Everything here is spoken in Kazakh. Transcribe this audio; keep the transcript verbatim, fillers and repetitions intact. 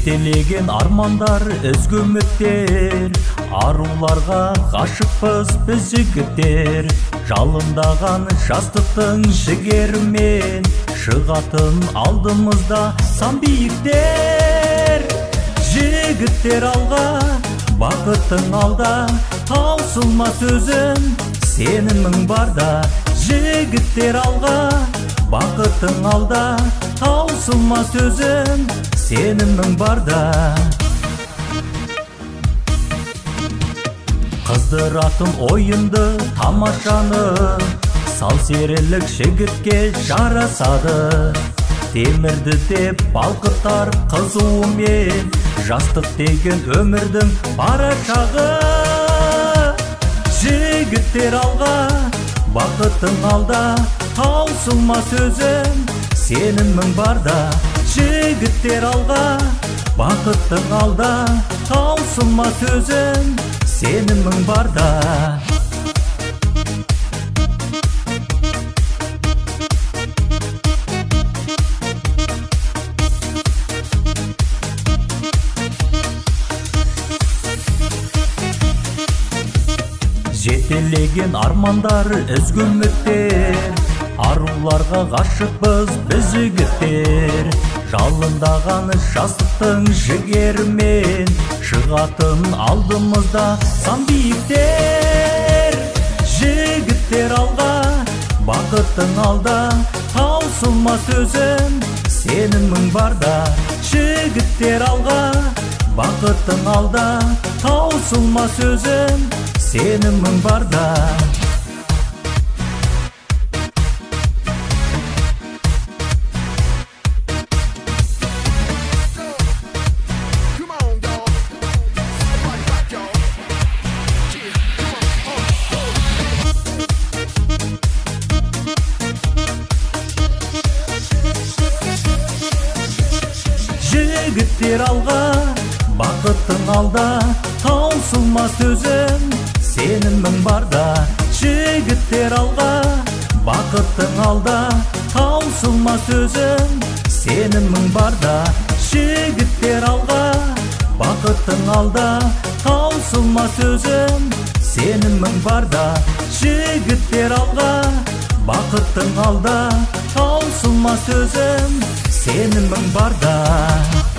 Жетелеген армандар өзгө үміттер, аруларға ғашықпыз біз жігіттер. Жалындаған жастықтың жігерімен, шығатын алдымызда сан биіктер. Жігіттер алға, бақыттың алда, таусылмас өзің, сенімің барда. Жігіттер алға, бақыттың алда, таусылмас өзің, сенімің барда. Қыздыратын ойынды, тамашаны, сал серілік жігітке жарасады. Темірді деп балқытар қызуымен, жастық деген өмірдің парашағы. Жігіттер алға, бақыттың алда, таусылмас өзің, сенімің барда. Жігіттер алға, бақыттың алда, таусылмас өзің, сенімің барда. Жетелеген армандар өзгө үміттер, аруларға ғашықпыз біз жігіттер. Жалындаған жастықтың жігерімен, шығатын алдымызда сан биіктер. Жігіттер алға, бақыттың алда, таусылмас өзің, сенімің барда. Жігіттер алға, бақыттың алда, таусылмас өзің, сенімің барда. Жігіттер алға, бақыттың алда, таусылмас өзің, сенімің барда. Жігіттер алға, бақыттың алда, таусылмас өзің, сенімің барда. Жігіттер алға, бақыттың алда, таусылмас өзің, сенімің барда. Жігіттер алға, бақыттың алда, таусылмас өзің, сенімің барда.